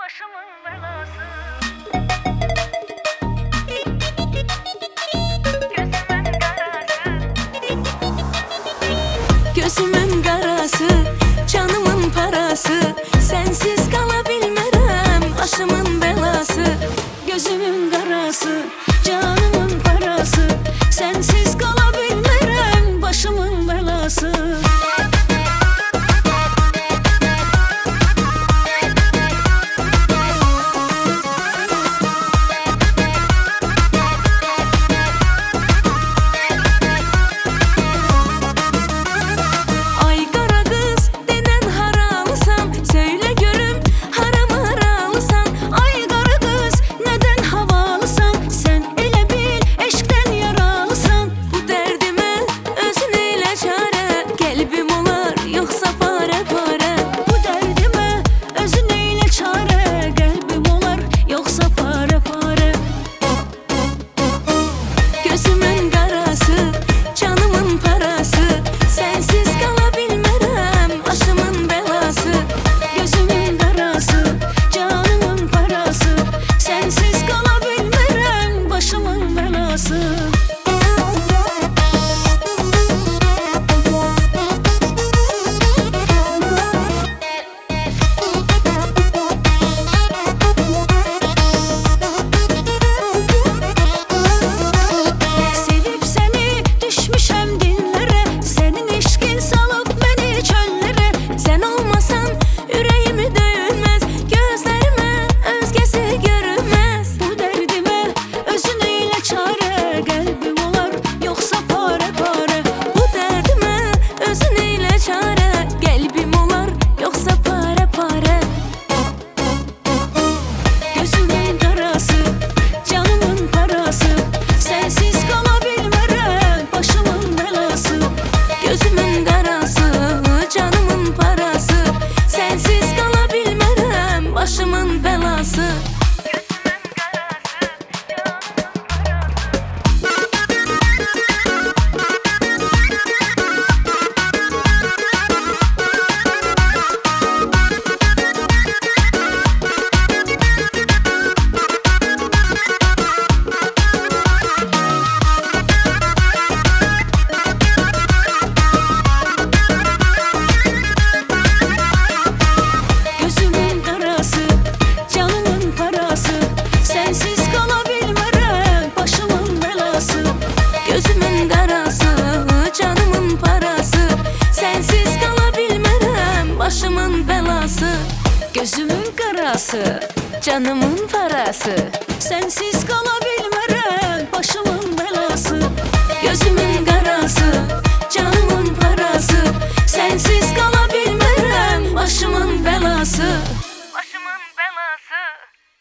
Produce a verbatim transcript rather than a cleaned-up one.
başımın belası. Gözümün karası, canımın parası, sensiz kalabilmem, başımın belası. Gözümün karası, canımın parası, sensiz kalabilmem, başımın belası. Başımın belası. Gözümün karası, canımın parası, sensiz kalabilmem, başımın belası. Gözümün karası, canımın parası, sensiz kalabilmem, başımın belası. Gözümün karası.